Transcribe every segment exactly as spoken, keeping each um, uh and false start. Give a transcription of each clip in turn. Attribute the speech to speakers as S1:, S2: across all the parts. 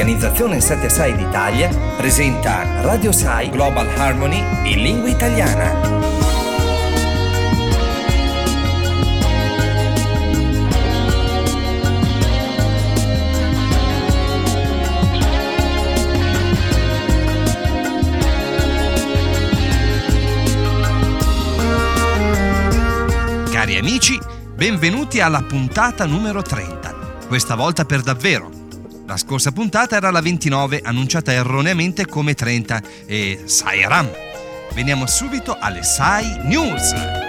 S1: L'organizzazione Satya Sai d'Italia presenta Radio Sai Global Harmony in lingua italiana.
S2: Cari amici, benvenuti alla puntata numero trenta, questa volta per davvero. La scorsa puntata era la ventinove, annunciata erroneamente come trenta, e Sai Ram. Veniamo subito alle Sai News.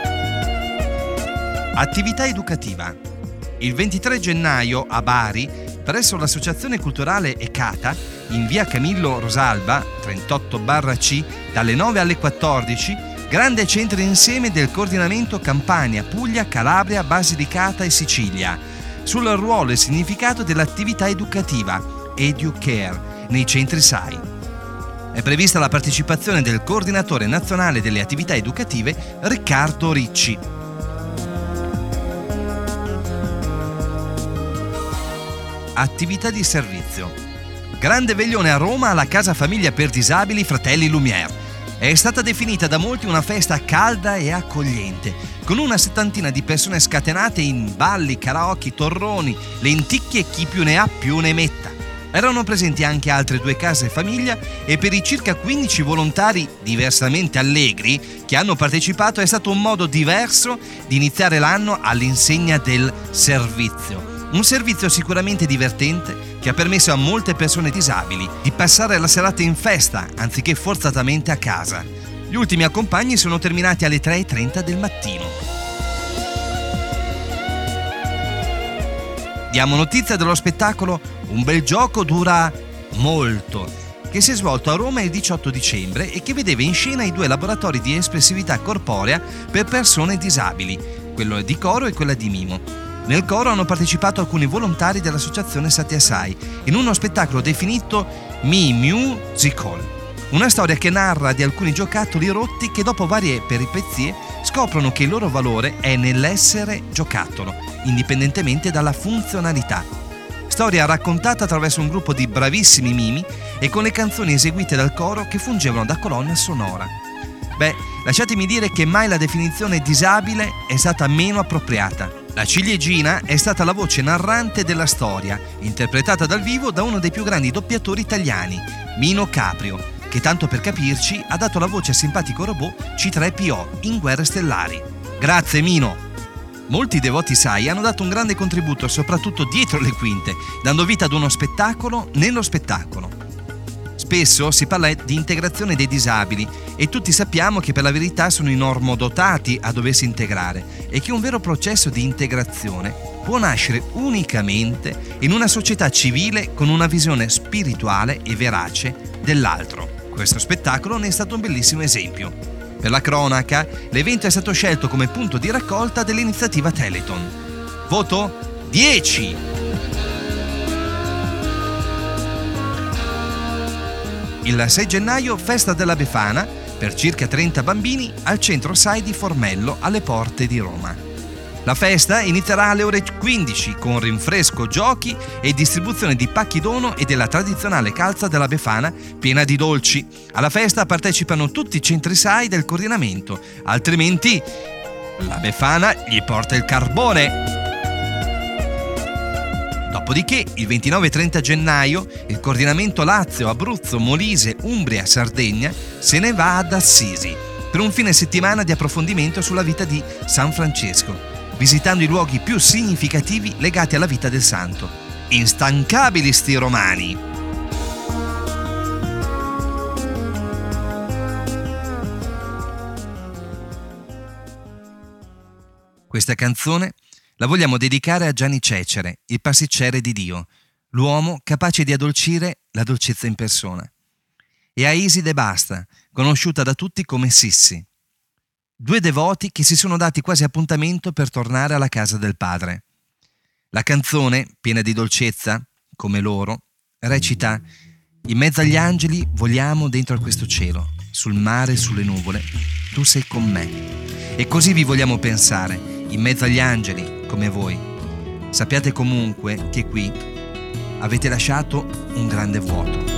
S2: Attività educativa. Il ventitré gennaio a Bari, presso l'Associazione Culturale Ecata, in via Camillo Rosalba, trentotto C, dalle nove alle quattordici, grande centro insieme del coordinamento Campania, Puglia, Calabria, Basilicata e Sicilia, sul ruolo e significato dell'attività educativa EduCare nei centri Sai. È prevista la partecipazione del coordinatore nazionale delle attività educative Riccardo Ricci. Attività di servizio. Grande veglione a Roma alla Casa Famiglia per Disabili Fratelli Lumière. È stata definita da molti una festa calda e accogliente, con una settantina di persone scatenate in balli, karaoke, torroni, lenticchie e chi più ne ha più ne metta. Erano presenti anche altre due case famiglia e per i circa quindici volontari diversamente allegri che hanno partecipato è stato un modo diverso di iniziare l'anno all'insegna del servizio. Un servizio sicuramente divertente che ha permesso a molte persone disabili di passare la serata in festa anziché forzatamente a casa. Gli ultimi accompagni sono terminati alle tre e trenta del mattino. Diamo notizia dello spettacolo Un bel gioco dura molto, che si è svolto a Roma il diciotto dicembre e che vedeva in scena i due laboratori di espressività corporea per persone disabili, quello di coro e quella di mimo. Nel coro hanno partecipato alcuni volontari dell'associazione Satya Sai in uno spettacolo definito Mi Musical, una storia che narra di alcuni giocattoli rotti che dopo varie peripezie scoprono che il loro valore è nell'essere giocattolo, indipendentemente dalla funzionalità. Storia raccontata attraverso un gruppo di bravissimi mimi e con le canzoni eseguite dal coro che fungevano da colonna sonora. Beh, lasciatemi dire che mai la definizione disabile è stata meno appropriata. La ciliegina è stata la voce narrante della storia, interpretata dal vivo da uno dei più grandi doppiatori italiani, Mino Caprio, che tanto per capirci ha dato la voce al simpatico robot C tre P O in Guerre Stellari. Grazie Mino! Molti devoti Sai hanno dato un grande contributo soprattutto dietro le quinte, dando vita ad uno spettacolo nello spettacolo. Spesso si parla di integrazione dei disabili e tutti sappiamo che per la verità sono i normodotati a doversi integrare e che un vero processo di integrazione può nascere unicamente in una società civile con una visione spirituale e verace dell'altro. Questo spettacolo ne è stato un bellissimo esempio. Per la cronaca, l'evento è stato scelto come punto di raccolta dell'iniziativa Telethon. Voto dieci! Il sei gennaio, festa della Befana, per circa trenta bambini al centro Sai di Formello, alle porte di Roma. La festa inizierà alle ore quindici con rinfresco, giochi e distribuzione di pacchi dono e della tradizionale calza della Befana piena di dolci. Alla festa partecipano tutti i centri Sai del coordinamento, altrimenti la Befana gli porta il carbone. Dopodiché, il ventinove e trenta gennaio, il coordinamento Lazio, Abruzzo, Molise, Umbria, Sardegna se ne va ad Assisi per un fine settimana di approfondimento sulla vita di San Francesco, visitando i luoghi più significativi legati alla vita del santo. Instancabili sti romani! Questa canzone la vogliamo dedicare a Gianni Cecere, il pasticcere di Dio, l'uomo capace di addolcire la dolcezza in persona. E a Iside Basta, conosciuta da tutti come Sissi. Due devoti che si sono dati quasi appuntamento per tornare alla casa del padre. La canzone, piena di dolcezza, come loro, recita: in mezzo agli angeli voliamo dentro a questo cielo, sul mare e sulle nuvole, tu sei con me. E così vi vogliamo pensare, in mezzo agli angeli, come voi. Sappiate comunque che qui avete lasciato un grande vuoto.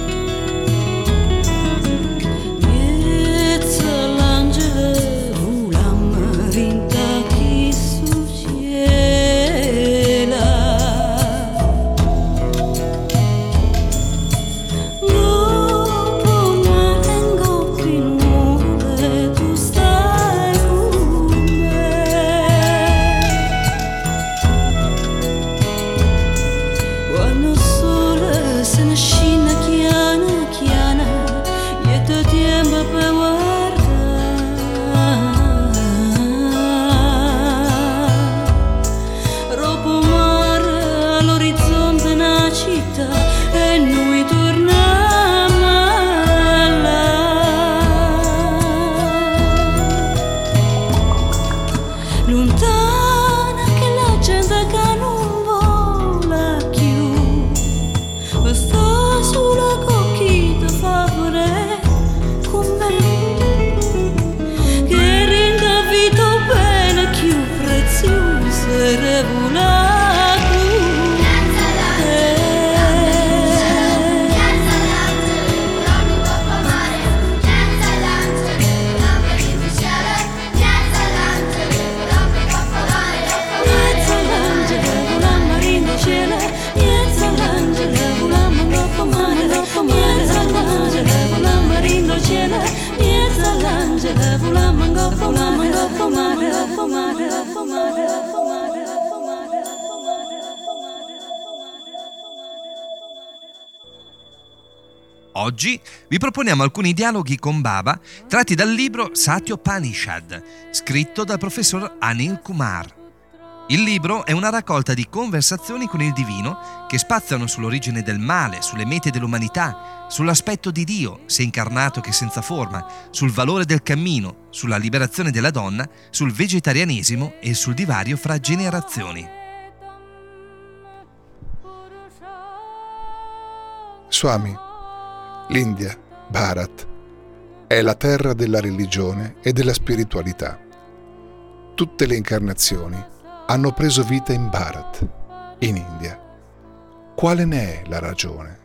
S2: Oggi vi proponiamo alcuni dialoghi con Baba tratti dal libro Satya Upanishad, scritto dal professor Anil Kumar. Il libro è una raccolta di conversazioni con il divino che spaziano sull'origine del male, sulle mete dell'umanità, sull'aspetto di Dio, sia incarnato che senza forma, sul valore del cammino, sulla liberazione della donna, sul vegetarianesimo e sul divario fra generazioni.
S3: Swami, l'India, Bharat, è la terra della religione e della spiritualità. Tutte le incarnazioni hanno preso vita in Bharat, in India. Quale ne è la ragione?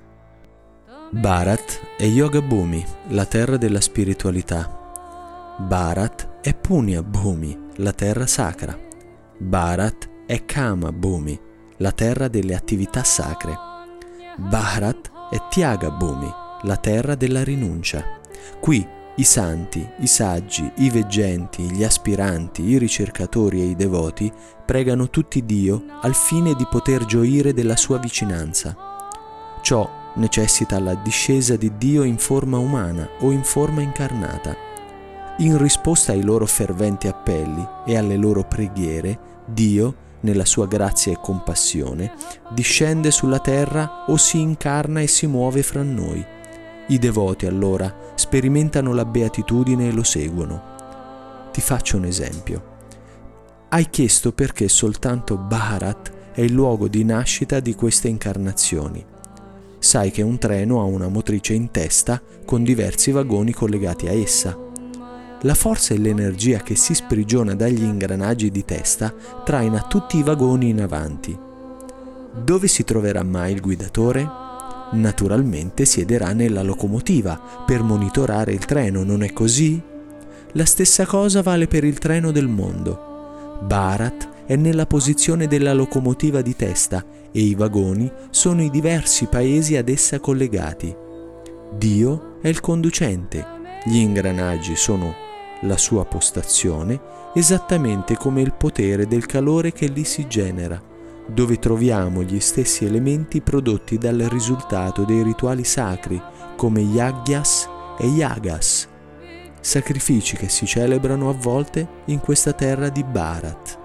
S4: Bharat è Yoga Bhumi, la terra della spiritualità. Bharat è Punya Bhumi, la terra sacra. Bharat è Kama Bhumi, la terra delle attività sacre. Bharat è Tyaga Bhumi, la terra della rinuncia. Qui i santi, i saggi, i veggenti, gli aspiranti, i ricercatori e i devoti pregano tutti Dio al fine di poter gioire della sua vicinanza. Ciò necessita la discesa di Dio in forma umana o in forma incarnata. In risposta ai loro ferventi appelli e alle loro preghiere, Dio, nella sua grazia e compassione, discende sulla terra o si incarna e si muove fra noi. I devoti allora sperimentano la beatitudine e lo seguono. Ti faccio un esempio. Hai chiesto perché soltanto Bharat è il luogo di nascita di queste incarnazioni. Sai che un treno ha una motrice in testa con diversi vagoni collegati a essa. La forza e l'energia che si sprigiona dagli ingranaggi di testa traina tutti i vagoni in avanti. Dove si troverà mai il guidatore? Naturalmente siederà nella locomotiva per monitorare il treno, non è così? La stessa cosa vale per il treno del mondo. Bharat è nella posizione della locomotiva di testa e i vagoni sono i diversi paesi ad essa collegati. Dio è il conducente, gli ingranaggi sono la sua postazione, esattamente come il potere del calore che lì si genera, dove troviamo gli stessi elementi prodotti dal risultato dei rituali sacri come yagyas e yagas, sacrifici che si celebrano a volte in questa terra di Bharat.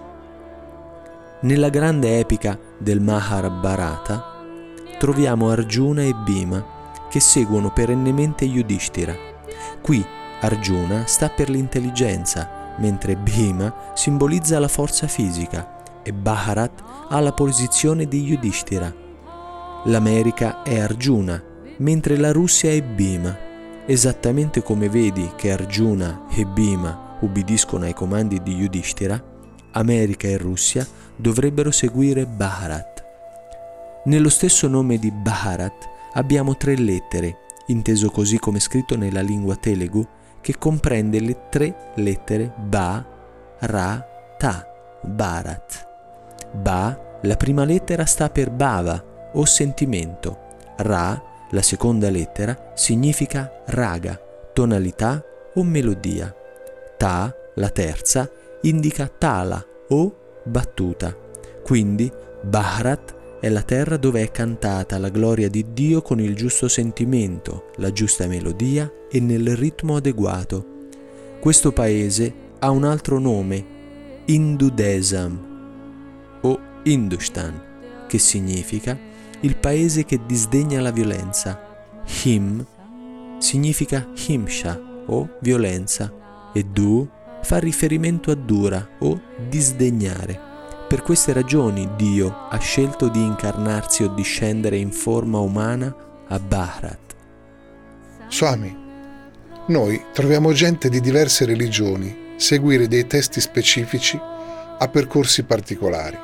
S4: Nella grande epica del Mahabharata troviamo Arjuna e Bhima che seguono perennemente Yudhishthira. Qui Arjuna sta per l'intelligenza, mentre Bhima simbolizza la forza fisica e Bharat ha la posizione di Yudhishthira. L'America è Arjuna, mentre la Russia è Bhima. Esattamente come vedi che Arjuna e Bhima ubbidiscono ai comandi di Yudhishthira, America e Russia dovrebbero seguire Bharat. Nello stesso nome di Bharat abbiamo tre lettere, inteso così come scritto nella lingua Telugu, che comprende le tre lettere Ba, Ra, Ta, Bharat. Ba, la prima lettera, sta per Bhava o sentimento. Ra, la seconda lettera, significa raga, tonalità o melodia. Ta, la terza, indica tala o battuta. Quindi Bharat è la terra dove è cantata la gloria di Dio con il giusto sentimento, la giusta melodia e nel ritmo adeguato. Questo paese ha un altro nome, Indudesam o Hindustan, che significa il paese che disdegna la violenza. Him significa himsha o violenza e Du fa riferimento a dura o disdegnare. Per queste ragioni Dio ha scelto di incarnarsi o discendere in forma umana a Bharat.
S3: Swami, noi troviamo gente di diverse religioni seguire dei testi specifici a percorsi particolari.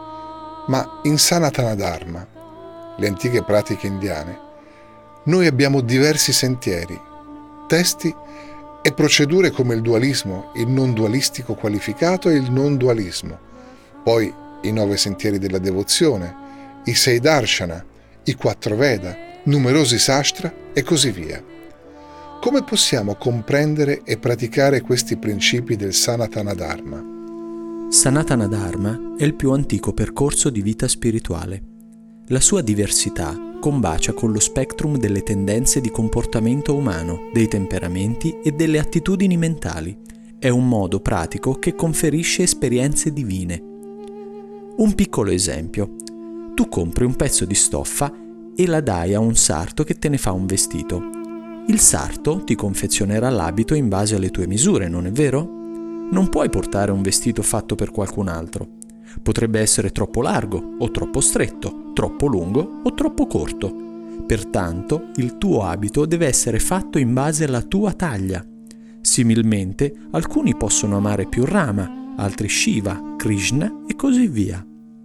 S3: Ma in Sanatana Dharma, le antiche pratiche indiane, noi abbiamo diversi sentieri, testi e procedure come il dualismo, il non dualistico qualificato e il non dualismo, poi i nove sentieri della devozione, i sei darshana, i quattro Veda, numerosi sastra e così via. Come possiamo comprendere e praticare questi principi del Sanatana Dharma?
S4: Sanatana Dharma è il più antico percorso di vita spirituale. La sua diversità combacia con lo spectrum delle tendenze di comportamento umano, dei temperamenti e delle attitudini mentali. È un modo pratico che conferisce esperienze divine. Un piccolo esempio. Tu compri un pezzo di stoffa e la dai a un sarto che te ne fa un vestito. Il sarto ti confezionerà l'abito in base alle tue misure, non è vero? Non puoi portare un vestito fatto per qualcun altro. Potrebbe essere troppo largo o troppo stretto, troppo lungo o troppo corto. Pertanto, il tuo abito deve essere fatto in base alla tua taglia. Similmente, alcuni possono amare più Rama, altri Shiva, Krishna e così via.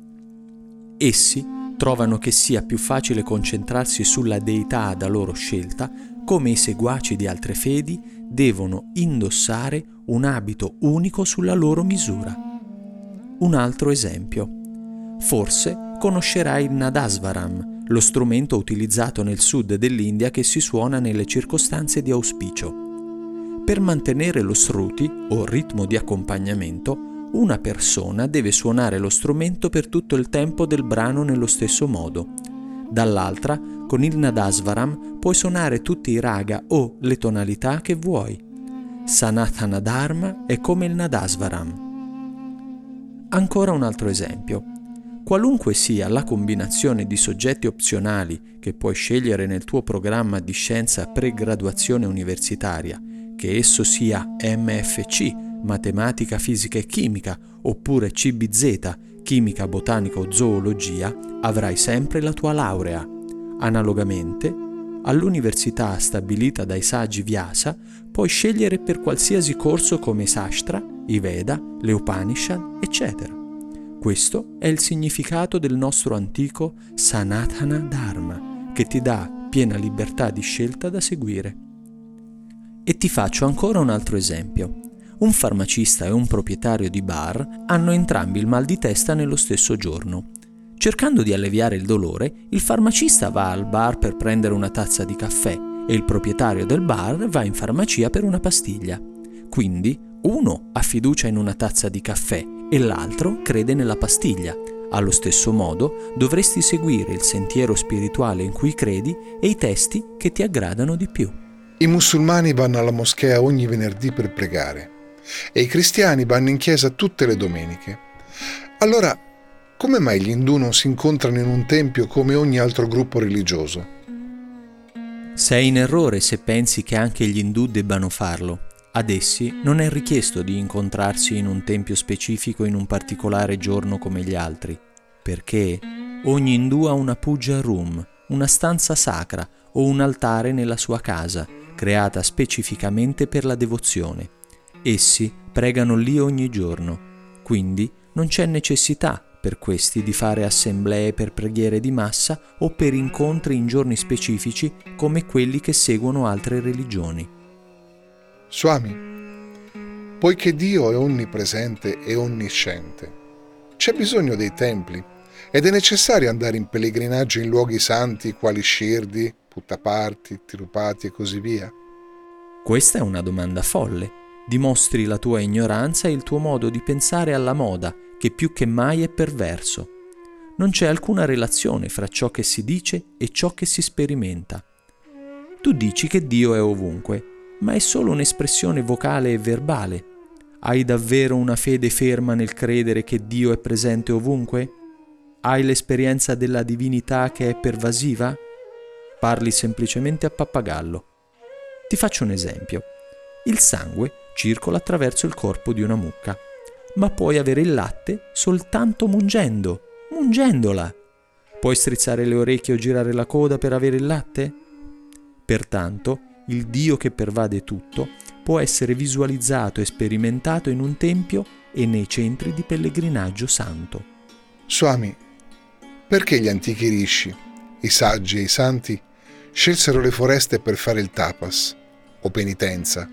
S4: Essi trovano che sia più facile concentrarsi sulla deità da loro scelta, come i seguaci di altre fedi devono indossare un abito unico sulla loro misura. Un altro esempio. Forse conoscerai il Nadasvaram, lo strumento utilizzato nel sud dell'India che si suona nelle circostanze di auspicio. Per mantenere lo sruti o ritmo di accompagnamento, una persona deve suonare lo strumento per tutto il tempo del brano nello stesso modo. Dall'altra, con il Nadasvaram puoi suonare tutti i raga o le tonalità che vuoi. Sanatana Dharma è come il Nadasvaram. Ancora un altro esempio. Qualunque sia la combinazione di soggetti opzionali che puoi scegliere nel tuo programma di scienza pre-graduazione universitaria, che esso sia M F C, matematica, fisica e chimica, oppure C B Z, chimica, botanica o zoologia, avrai sempre la tua laurea. Analogamente, all'università stabilita dai saggi Vyasa, puoi scegliere per qualsiasi corso come i Sastra, i Veda, le Upanishad, eccetera. Questo è il significato del nostro antico Sanatana Dharma, che ti dà piena libertà di scelta da seguire. E ti faccio ancora un altro esempio. Un farmacista e un proprietario di bar hanno entrambi il mal di testa nello stesso giorno. Cercando di alleviare il dolore, il farmacista va al bar per prendere una tazza di caffè e il proprietario del bar va in farmacia per una pastiglia. Quindi uno ha fiducia in una tazza di caffè e l'altro crede nella pastiglia. Allo stesso modo dovresti seguire il sentiero spirituale in cui credi e i testi che ti aggradano di più.
S3: I musulmani vanno alla moschea ogni venerdì per pregare e i cristiani vanno in chiesa tutte le domeniche. Allora, come mai gli indù non si incontrano in un tempio come ogni altro gruppo religioso?
S4: Sei in errore se pensi che anche gli indù debbano farlo. Ad essi non è richiesto di incontrarsi in un tempio specifico in un particolare giorno come gli altri, perché ogni indù ha una puja room, una stanza sacra o un altare nella sua casa, creata specificamente per la devozione. Essi pregano lì ogni giorno, quindi non c'è necessità per questi di fare assemblee per preghiere di massa o per incontri in giorni specifici come quelli che seguono altre religioni.
S3: Swami, poiché Dio è onnipresente e onnisciente, c'è bisogno dei templi ed è necessario andare in pellegrinaggio in luoghi santi quali Shirdi, Puttaparthi, Tirupati e così via?
S4: Questa è una domanda folle. Dimostri la tua ignoranza e il tuo modo di pensare alla moda, che più che mai è perverso. Non c'è alcuna relazione fra ciò che si dice e ciò che si sperimenta. Tu dici che Dio è ovunque, ma è solo un'espressione vocale e verbale. Hai davvero una fede ferma nel credere che Dio è presente ovunque? Hai l'esperienza della divinità che è pervasiva? Parli semplicemente a pappagallo. Ti faccio un esempio. Il sangue circola attraverso il corpo di una mucca, ma puoi avere il latte soltanto mungendo, mungendola. Puoi strizzare le orecchie o girare la coda per avere il latte? Pertanto, il Dio che pervade tutto può essere visualizzato e sperimentato in un tempio e nei centri di pellegrinaggio santo.
S3: Swami, perché gli antichi rishi, i saggi e i santi scelsero le foreste per fare il tapas o penitenza?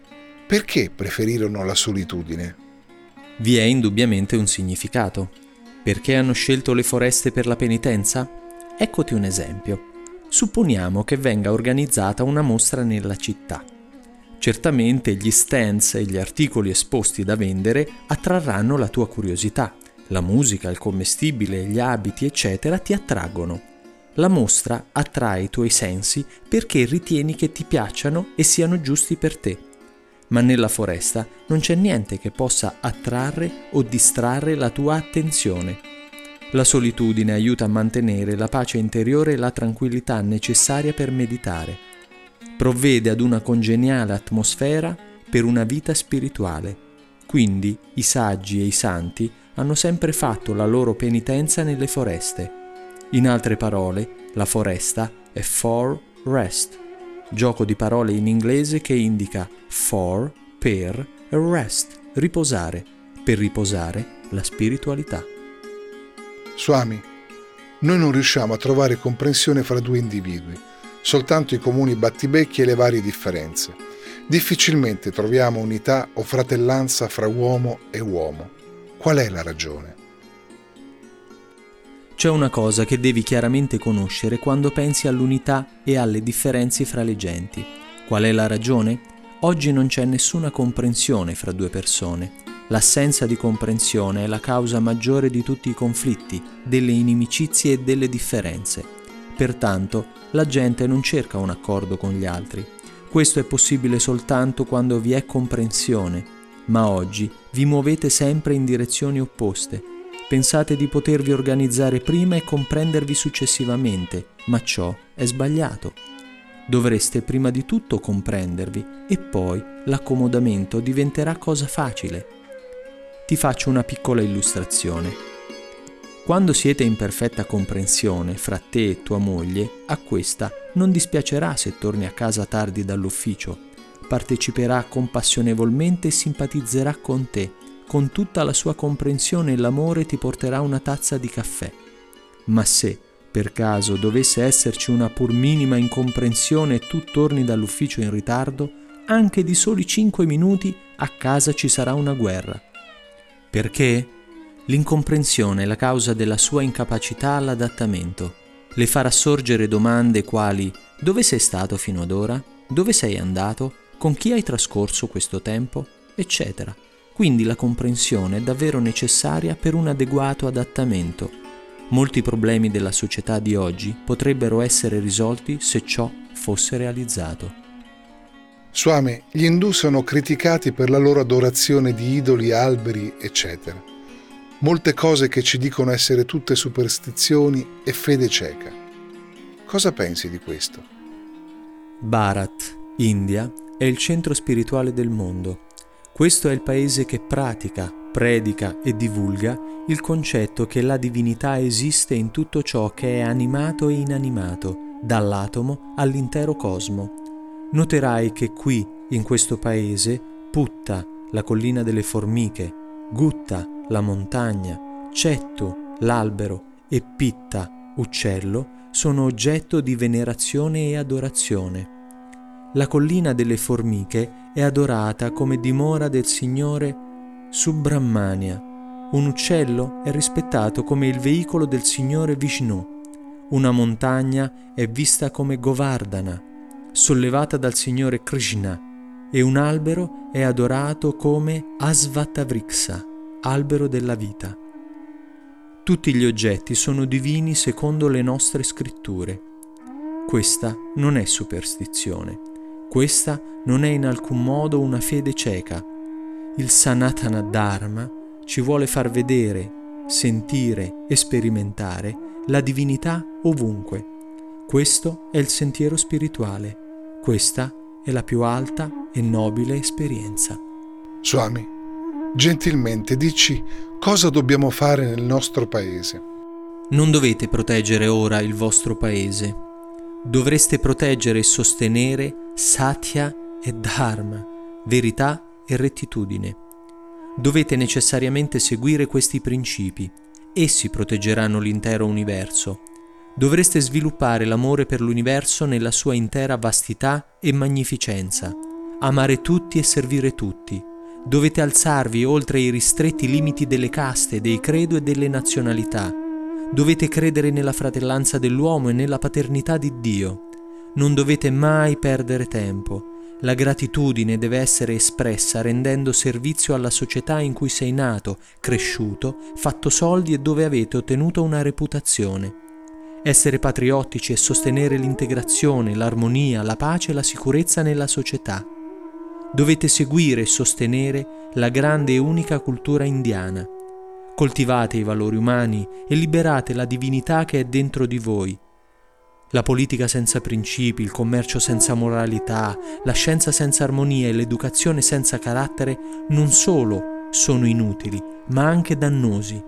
S3: Perché preferirono la solitudine?
S4: Vi è indubbiamente un significato. Perché hanno scelto le foreste per la penitenza? Eccoti un esempio. Supponiamo che venga organizzata una mostra nella città. Certamente gli stands e gli articoli esposti da vendere attrarranno la tua curiosità. La musica, il commestibile, gli abiti, eccetera, ti attraggono. La mostra attrae i tuoi sensi perché ritieni che ti piacciono e siano giusti per te. Ma nella foresta non c'è niente che possa attrarre o distrarre la tua attenzione. La solitudine aiuta a mantenere la pace interiore e la tranquillità necessaria per meditare. Provvede ad una congeniale atmosfera per una vita spirituale. Quindi i saggi e i santi hanno sempre fatto la loro penitenza nelle foreste. In altre parole, la foresta è for rest, gioco di parole in inglese che indica for, per, e rest, riposare, per riposare la spiritualità.
S3: Swami, noi non riusciamo a trovare comprensione fra due individui, soltanto i comuni battibecchi e le varie differenze. Difficilmente troviamo unità o fratellanza fra uomo e uomo. Qual è la ragione?
S4: C'è una cosa che devi chiaramente conoscere quando pensi all'unità e alle differenze fra le genti. Qual è la ragione? Oggi non c'è nessuna comprensione fra due persone. L'assenza di comprensione è la causa maggiore di tutti i conflitti, delle inimicizie e delle differenze. Pertanto, la gente non cerca un accordo con gli altri. Questo è possibile soltanto quando vi è comprensione, ma oggi vi muovete sempre in direzioni opposte. Pensate di potervi organizzare prima e comprendervi successivamente, ma ciò è sbagliato. Dovreste prima di tutto comprendervi e poi l'accomodamento diventerà cosa facile. Ti faccio una piccola illustrazione. Quando siete in perfetta comprensione fra te e tua moglie, a questa non dispiacerà se torni a casa tardi dall'ufficio. Parteciperà compassionevolmente e simpatizzerà con te. Con tutta la sua comprensione e l'amore ti porterà una tazza di caffè. Ma se, per caso, dovesse esserci una pur minima incomprensione e tu torni dall'ufficio in ritardo, anche di soli cinque minuti a casa ci sarà una guerra. Perché? L'incomprensione è la causa della sua incapacità all'adattamento. Le farà sorgere domande quali: dove sei stato fino ad ora? Dove sei andato? Con chi hai trascorso questo tempo? Eccetera. Quindi la comprensione è davvero necessaria per un adeguato adattamento. Molti problemi della società di oggi potrebbero essere risolti se ciò fosse realizzato.
S3: Swami, gli indù sono criticati per la loro adorazione di idoli, alberi, eccetera. Molte cose che ci dicono essere tutte superstizioni e fede cieca. Cosa pensi di questo?
S4: Bharat, India, è il centro spirituale del mondo. Questo è il paese che pratica, predica e divulga il concetto che la divinità esiste in tutto ciò che è animato e inanimato, dall'atomo all'intero cosmo. Noterai che qui, in questo paese, Putta, la collina delle formiche, Gutta, la montagna, Cettu, l'albero e Pitta, uccello, sono oggetto di venerazione e adorazione. La collina delle formiche è adorata come dimora del Signore Subramania. Un uccello è rispettato come il veicolo del Signore Vishnu. Una montagna è vista come Govardhana, sollevata dal Signore Krishna, e un albero è adorato come Asvatavriksha, albero della vita. Tutti gli oggetti sono divini secondo le nostre scritture. Questa non è superstizione. Questa non è in alcun modo una fede cieca. Il Sanatana Dharma ci vuole far vedere, sentire e sperimentare la divinità ovunque. Questo è il sentiero spirituale. Questa è la più alta e nobile esperienza.
S3: Swami, gentilmente dici cosa dobbiamo fare nel nostro paese.
S4: Non dovete proteggere ora il vostro paese. Dovreste proteggere e sostenere Satya e Dharma, verità e rettitudine. Dovete necessariamente seguire questi principi. Essi proteggeranno l'intero universo. Dovreste sviluppare l'amore per l'universo nella sua intera vastità e magnificenza. Amare tutti e servire tutti. Dovete alzarvi oltre i ristretti limiti delle caste, dei credo e delle nazionalità. Dovete credere nella fratellanza dell'uomo e nella paternità di Dio. Non dovete mai perdere tempo. La gratitudine deve essere espressa rendendo servizio alla società in cui sei nato, cresciuto, fatto soldi e dove avete ottenuto una reputazione. Essere patriottici e sostenere l'integrazione, l'armonia, la pace e la sicurezza nella società. Dovete seguire e sostenere la grande e unica cultura indiana. Coltivate i valori umani e liberate la divinità che è dentro di voi. La politica senza principi, il commercio senza moralità, la scienza senza armonia e l'educazione senza carattere non solo sono inutili, ma anche dannosi.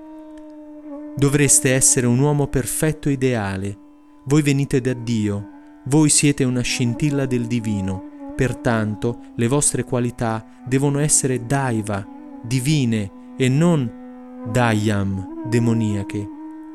S4: Dovreste essere un uomo perfetto e ideale. Voi venite da Dio, voi siete una scintilla del divino, pertanto le vostre qualità devono essere daiva, divine e non dayam, demoniache.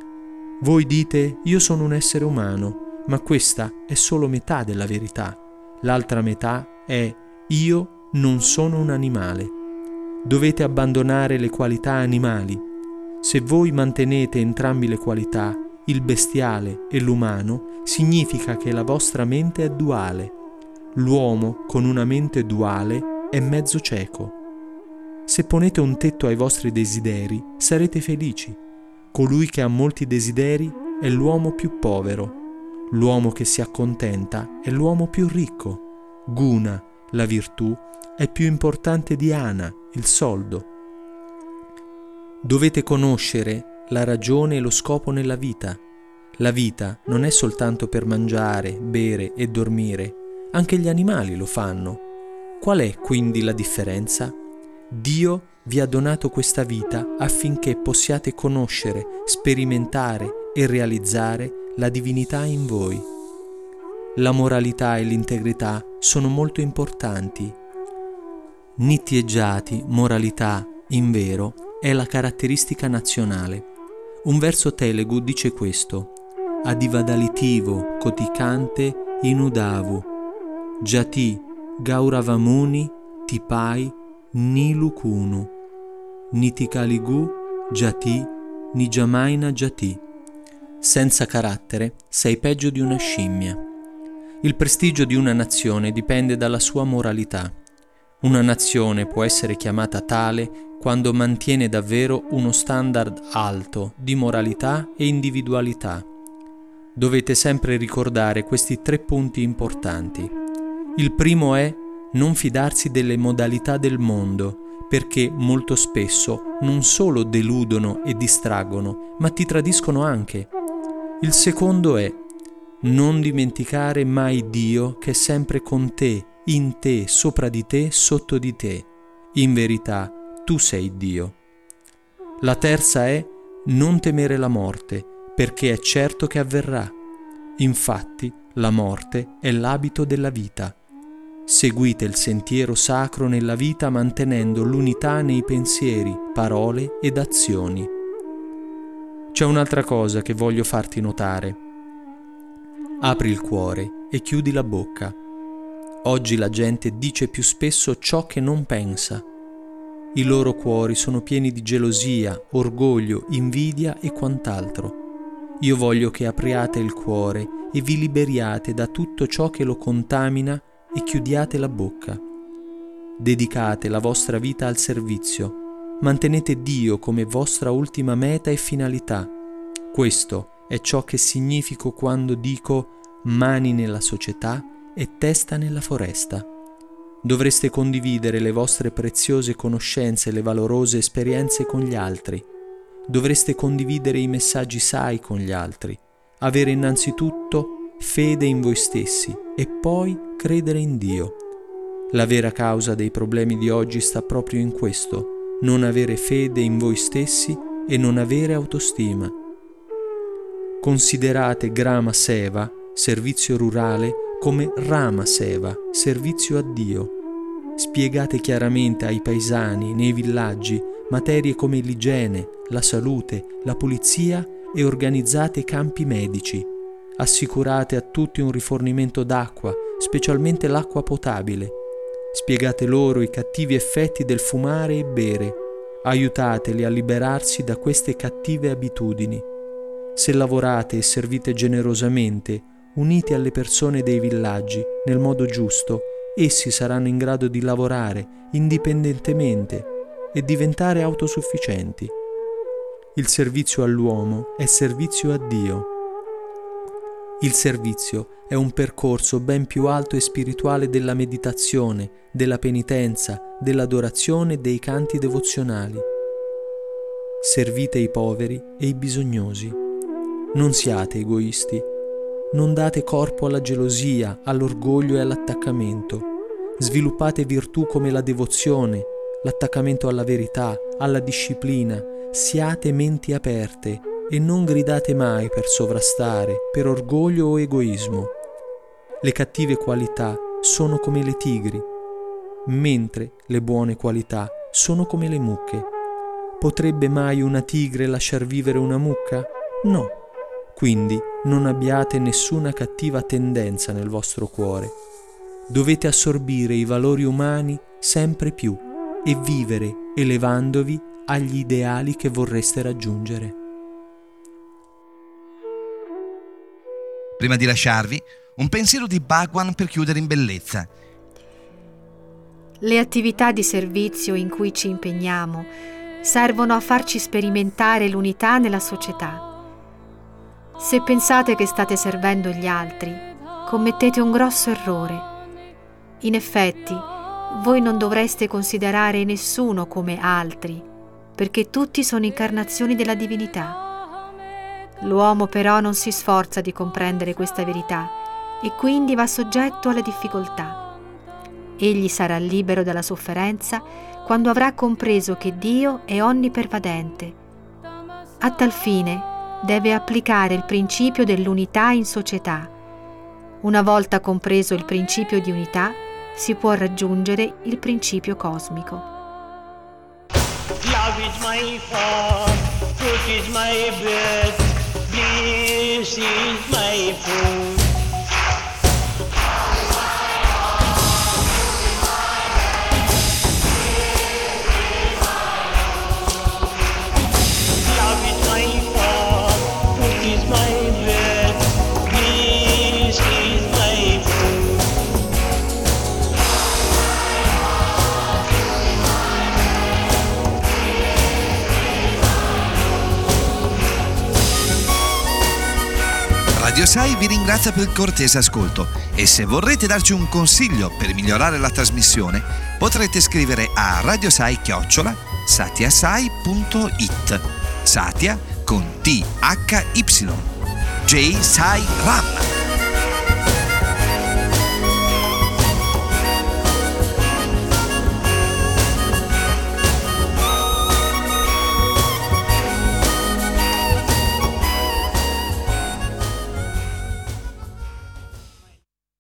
S4: Voi dite, io sono un essere umano, ma questa è solo metà della verità. L'altra metà è, io non sono un animale. Dovete abbandonare le qualità animali. Se voi mantenete entrambi le qualità, il bestiale e l'umano, significa che la vostra mente è duale. L'uomo con una mente duale è mezzo cieco. Se ponete un tetto ai vostri desideri, sarete felici. Colui che ha molti desideri è l'uomo più povero. L'uomo che si accontenta è l'uomo più ricco. Guna, la virtù, è più importante di Ana, il soldo. Dovete conoscere la ragione e lo scopo nella vita. La vita non è soltanto per mangiare, bere e dormire. Anche gli animali lo fanno. Qual è quindi la differenza? Dio vi ha donato questa vita affinché possiate conoscere, sperimentare e realizzare la divinità in voi. La moralità e l'integrità sono molto importanti. Nityejati, moralità, in vero, è la caratteristica nazionale. Un verso Telugu dice questo: Adivadalitivo kotikante inudavu, jati gauravamuni tipai nilukunu, nitikaligu jati nijamaina jati. Senza carattere sei peggio di una scimmia. Il prestigio di una nazione dipende dalla sua moralità. Una nazione può essere chiamata tale quando mantiene davvero uno standard alto di moralità e individualità. Dovete sempre ricordare questi tre punti importanti. Il primo è non fidarsi delle modalità del mondo, perché molto spesso non solo deludono e distraggono, ma ti tradiscono anche. Il secondo è non dimenticare mai Dio che è sempre con te, in te, sopra di te, sotto di te. In verità, tu sei Dio. La terza è non temere la morte, perché è certo che avverrà. Infatti, la morte è l'abito della vita. Seguite il sentiero sacro nella vita mantenendo l'unità nei pensieri, parole ed azioni. C'è un'altra cosa che voglio farti notare. Apri il cuore e chiudi la bocca. Oggi la gente dice più spesso ciò che non pensa. I loro cuori sono pieni di gelosia, orgoglio, invidia e quant'altro. Io voglio che apriate il cuore e vi liberiate da tutto ciò che lo contamina e chiudiate la bocca. Dedicate la vostra vita al servizio. Mantenete Dio come vostra ultima meta e finalità. Questo è ciò che significo quando dico mani nella società e testa nella foresta. Dovreste condividere le vostre preziose conoscenze e le valorose esperienze con gli altri. Dovreste condividere i messaggi sai con gli altri. Avere innanzitutto fede in voi stessi e poi credere in Dio. La vera causa dei problemi di oggi sta proprio in questo: non avere fede in voi stessi e non avere autostima. Considerate Grama Seva, servizio rurale, come Rama Seva, servizio a Dio. Spiegate chiaramente ai paesani, nei villaggi, materie come l'igiene, la salute, la pulizia e organizzate campi medici. Assicurate a tutti un rifornimento d'acqua, specialmente l'acqua potabile. Spiegate loro i cattivi effetti del fumare e bere. Aiutateli a liberarsi da queste cattive abitudini. Se lavorate e servite generosamente, uniti alle persone dei villaggi nel modo giusto, essi saranno in grado di lavorare indipendentemente e diventare autosufficienti. Il servizio all'uomo è servizio a Dio. Il servizio è un percorso ben più alto e spirituale della meditazione, della penitenza, dell'adorazione e dei canti devozionali. Servite i poveri e i bisognosi. Non siate egoisti. Non date corpo alla gelosia, all'orgoglio e all'attaccamento. Sviluppate virtù come la devozione, l'attaccamento alla verità, alla disciplina. Siate menti aperte e non gridate mai per sovrastare, per orgoglio o egoismo. Le cattive qualità sono come le tigri, mentre le buone qualità sono come le mucche. Potrebbe mai una tigre lasciar vivere una mucca? No. Quindi non abbiate nessuna cattiva tendenza nel vostro cuore. Dovete assorbire i valori umani sempre più e vivere elevandovi agli ideali che vorreste raggiungere.
S2: Prima di lasciarvi, un pensiero di Bhagwan per chiudere in bellezza.
S5: Le attività di servizio in cui ci impegniamo servono a farci sperimentare l'unità nella società. Se pensate che state servendo gli altri, commettete un grosso errore. In effetti, voi non dovreste considerare nessuno come altri, perché tutti sono incarnazioni della divinità. L'uomo però non si sforza di comprendere questa verità e quindi va soggetto alle difficoltà. Egli sarà libero dalla sofferenza quando avrà compreso che Dio è onnipervadente. A tal fine, deve applicare il principio dell'unità in società. Una volta compreso il principio di unità, si può raggiungere il principio cosmico.
S6: Love is my form, truth is my breath, bliss is my food.
S2: Radio Sai vi ringrazia per il cortese ascolto e se vorrete darci un consiglio per migliorare la trasmissione potrete scrivere a radiosai chiocciola satiasai punto it. Satya con T H Y. Jai Sai Ram.